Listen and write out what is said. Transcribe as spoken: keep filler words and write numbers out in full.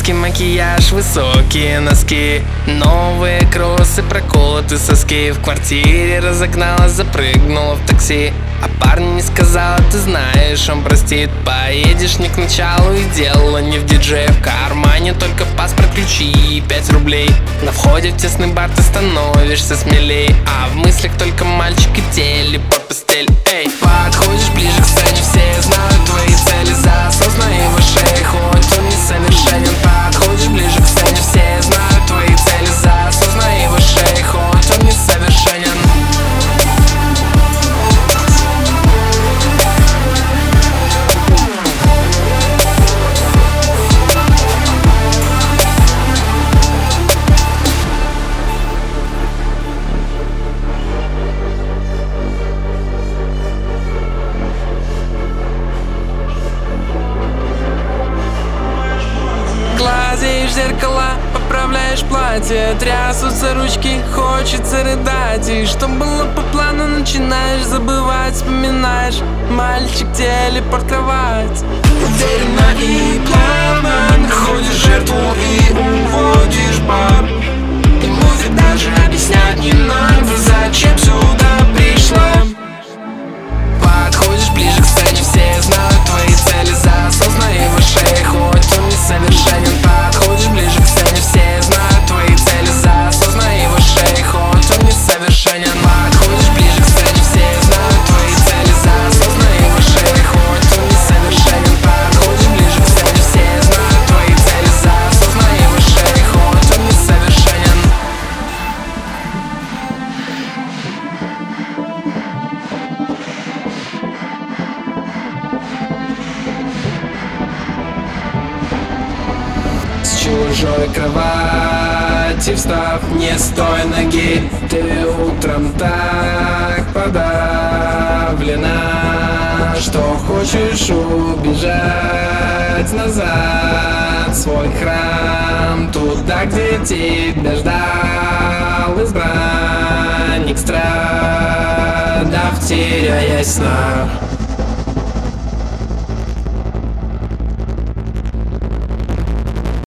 Детский макияж, высокие носки, новые кроссы, проколоты соски. В квартире разогналась, запрыгнула в такси, а парню не сказала, ты знаешь, он простит. Поедешь не к началу, и дело не в диджее. В кармане только паспорт, ключи и пять рублей. На входе в тесный бар ты становишься смелей, а в мыслях только мальчик и телепорт постель. Эй, подходишь ближе к сцене, все знают твои цели. Засосна его шеи, хоть он несовершенен. Подходишь ближе к сцене, все знают твои цели. Засосна его шеи, хоть он несовершенен. Глазеешь в зеркала, поправляешь платье, трясутся ручки, хочется рыдать. И что было по плану, начинаешь забывать, вспоминаешь, мальчик, телепорт, кровать. Уверенно и плавно находишь жертву и уводишь бар. Ему ведь даже объяснять не надо, зачем сюда пришла. Подходишь ближе к сцене, все знают твои цели. Засосна его шеи, хоть он несовершенен. Подходишь ближе к сцене, все знают твои цели. Засосна его шеи, хоть он несовершенен. Подходишь ближе к сцене, все знают твои цели. Засосна его шеи, хоть он несовершенен. Подходишь ближе к сцене, все знают твои цели. Засосна его шеи, хоть он несовершенен. С чужой кровати встав, не с той ноги, ты утром так подавлена, что хочешь убежать назад в свой храм, туда, где тебя ждал избранник, страдав, теряясь в снах.